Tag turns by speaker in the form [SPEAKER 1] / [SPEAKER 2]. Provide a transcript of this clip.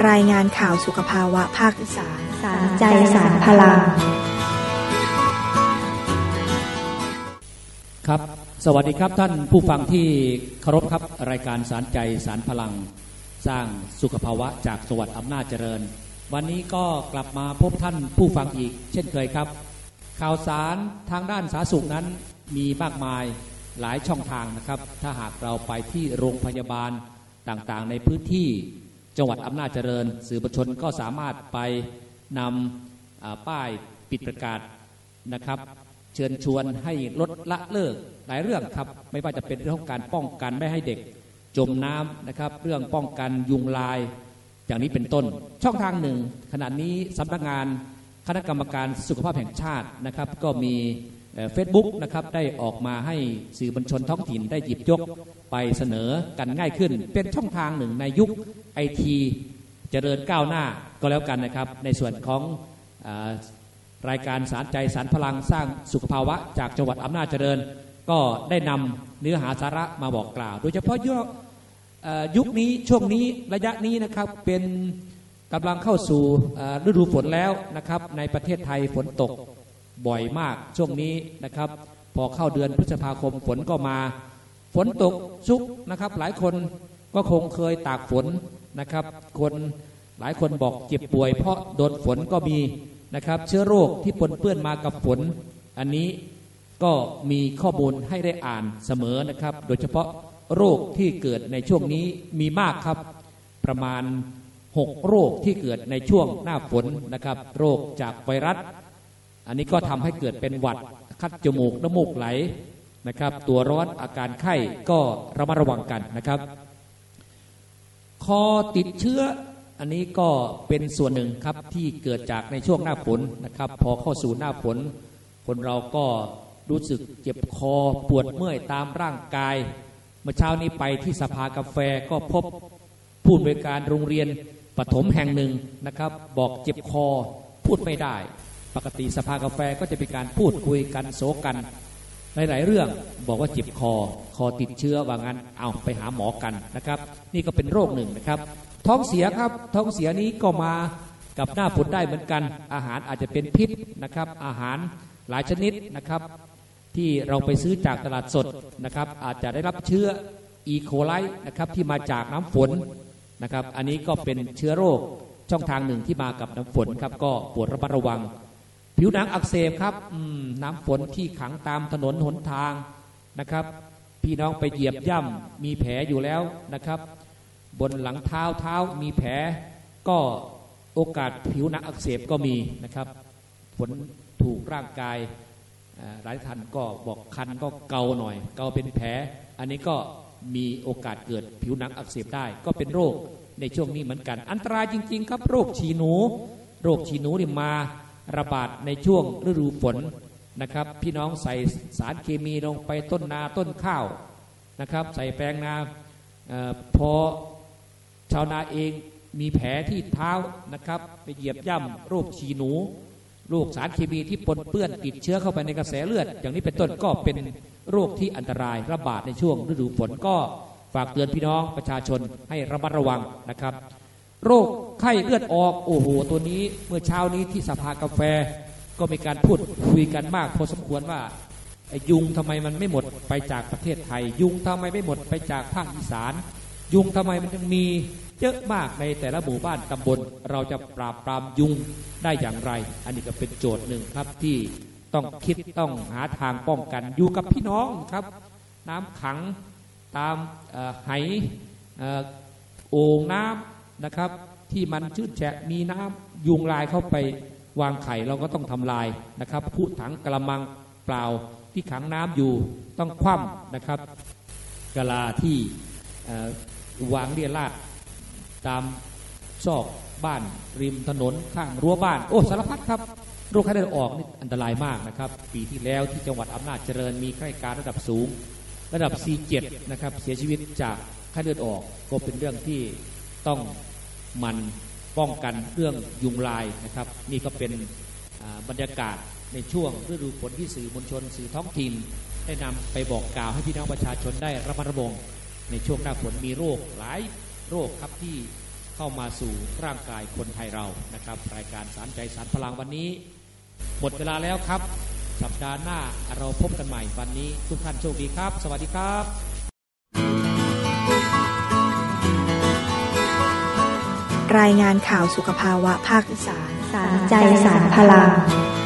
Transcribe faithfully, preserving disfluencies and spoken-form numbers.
[SPEAKER 1] รายงานข่าวสุขภาวะภาคอีสานสารใจสารพลัง
[SPEAKER 2] ครับสวัสดีครับท่านผู้ฟังที่เคารพครับรายการสารใจสารพลังสร้างสุขภาวะจากจังหวัดอำนาจเจริญวันนี้ก็กลับมาพบท่านผู้ฟังอีกเช่นเคยครับข่าวสารทางด้านสาธารณสุขนั้นมีมากมายหลายช่องทางนะครับถ้าหากเราไปที่โรงพยาบาลต่างๆในพื้นที่จังหวัดอำนาจเจริญสื่อมวลชนก็สามารถไปนำป้ายปิดประกาศนะครับเชิญชวนให้ลดละเลิกหลายเรื่องครับไม่ว่าจะเป็นเรื่องของการป้องกันไม่ให้เด็กจมน้ำนะครับเรื่องป้องกันยุงลายอย่างนี้เป็นต้นช่องทางหนึ่งขณะนี้สำนักงานคณะกรรมการสุขภาพแห่งชาตินะครับก็มีเฟซบุ๊กนะครับได้ออกมาให้สื่อมวลชนท้องถิ่นได้หยิบยกไปเสนอกันง่ายขึ้นเป็นช่องทางหนึ่งในยุคไอทีเจริญก้าวหน้าก็แล้วกันนะครับในส่วนของรายการสารใจสารพลังสร้างสุขภาวะจากจังหวัดอำนาจเจริญก็ได้นำเนื้อหาสาระมาบอกกล่าวโดยเฉพาะยุคนี้ช่วงนี้ระยะนี้นะครับเป็นกำลังเข้าสู่ฤดูฝนแล้วนะครับในประเทศไทยฝนตกบ่อยมากช่วงนี้นะครับพอเข้าเดือนพฤษภาคมฝนก็มาฝนตกชุกนะครับหลายคนก็คงเคยตากฝนนะครับคนหลายคนบอกเจ็บป่วยเพราะโดนฝนก็มีนะครับเชื้อโรคที่ปนเปื้อนมากับฝนอันนี้ก็มีข้อมูลให้ได้อ่านเสมอนะครับโดยเฉพาะโรคที่เกิดในช่วงนี้มีมากครับประมาณหกโรคที่เกิดในช่วงหน้าฝนนะครับโรคจากไวรัสอันนี้ก็ทำให้เกิดเป็นหวัดคัดจมูกน้ำมูกไหลนะครับตัวร้อนอาการไข้ก็ระมัดระวังกันนะครับคอติดเชื้ออันนี้ก็เป็นส่วนหนึ่งครับที่เกิดจากในช่วงหน้าฝนนะครับพอเข้าสู่หน้าฝนคนเราก็รู้สึกเจ็บคอปวดเมื่อยตามร่างกายเมื่อเช้านี้ไปที่สภากาแฟก็พบผู้อำนวยการโรงเรียนประถมแห่งหนึ่งนะครับบอกเจ็บคอพูดไม่ได้ปกติสภากาแฟก็จะเป็นการพูดคุยกันโศกกันหลายๆเรื่องบอกว่าเจ็บคอคอติดเชื้อว่างั้นเอาไปหาหมอกันนะครับนี่ก็เป็นโรคหนึ่งนะครับท้องเสียครับท้องเสียนี้ก็มากับหน้าฝนได้เหมือนกันอาหารอาจจะเป็นพิษนะครับอาหารหลายชนิดนะครับที่เราไปซื้อจากตลาดสดนะครับอาจจะได้รับเชื้ออีโคไลนะครับที่มาจากน้ำฝนนะครับอันนี้ก็เป็นเชื้อโรคช่องทางหนึ่งที่มากับน้ำฝนครับก็โปรดระมัดระวังผิวหนังอักเสบครับน้ำฝนที่ขังตามถนนหนทางนะครับพี่น้องไปเหยียบย่ำมีแผลอยู่แล้วนะครับบนหลังเท้าเท้ามีแผลก็โอกาสผิวหนังอักเสบก็มีนะครับฝนถูกร่างกายหลายท่านก็บอกคันก็เกาหน่อยเกาเป็นแผลอันนี้ก็มีโอกาสเกิดผิวหนังอักเสบได้ก็เป็นโรคในช่วงนี้เหมือนกันอันตรายจริงๆครับโรคฉี่หนูโรคฉี่หนูนี่มาระบาดในช่วงฤดูฝนนะครับพี่น้องใส่สารเคมีลงไปต้นนาต้นข้าวนะครับใส่แปลงนาพอชาวนาเองมีแผลที่เท้านะครับไปเหยียบย่ำโรคฉี่หนูโรคสารเคมีที่ปนเปื้อนติดเชื้อเข้าไปในกระแสเลือดอย่างนี้เป็นต้นก็เป็นโรคที่อันตรายระบาดในช่วงฤดูฝนก็ฝากเตือนพี่น้องประชาชนให้ระมัดระวังนะครับโรคไข้เลือดออกโอ้โหตัวนี้เมื่อเช้านี้ที่สภากาแฟก็มีการพูดคุยกันมากพอสมควรว่ายุงทำไมมันไม่หมดไปจากประเทศไทยยุงทำไมไม่หมดไปจากภาคอีสานยุงทำไมมันยังมีเยอะมากในแต่ละหมู่บ้านตำบลเราจะปราบปรามยุงได้อย่างไรอันนี้ก็เป็นโจทย์หนึ่งครับที่ต้องคิดต้องหาทางป้องกันอยู่กับพี่น้องครับน้ำขังตามไหโอ่งน้ำนะครับที่มันชื้นแฉะมีน้ำยุงลายเข้าไปวางไข่เราก็ต้องทำลายนะครับผู้ถังกระมังเปล่าที่ขังน้ำอยู่ต้องคว่ำนะครับกะลาที่วางเรี่ยราดตามซอกบ้านริมถนนข้างรั้วบ้านโอ้สารพัดครับโรคไข้เลือดออกนี่อันตรายมากนะครับปีที่แล้วที่จังหวัดอำนาจเจริญมีข้าราชการระดับสูงระดับ ซี เจ็ด นะครับเสียชีวิตจากไข้เลือดออกก็เป็นเรื่องที่ต้องมันป้องกันเรื่องยุงลายนะครับนี่ก็เป็นบรรยากาศในช่วงฤดูฝนที่สื่อมวลชนสื่อท้องถิ่นได้นำไปบอกกล่าวให้พี่น้องประชาชนได้ระมัดระวังในช่วงหน้าฝนมีโรคหลายโรคครับที่เข้ามาสู่ร่างกายคนไทยเรานะครับรายการสารใจสารพลังวันนี้หมดเวลาแล้วครับสัปดาห์หน้าเราพบกันใหม่วันนี้ทุกท่านโชคดีครับสวัสดีครับ
[SPEAKER 1] รายงานข่าวสุขภาวะภาคอีสานสารใจสารพลัง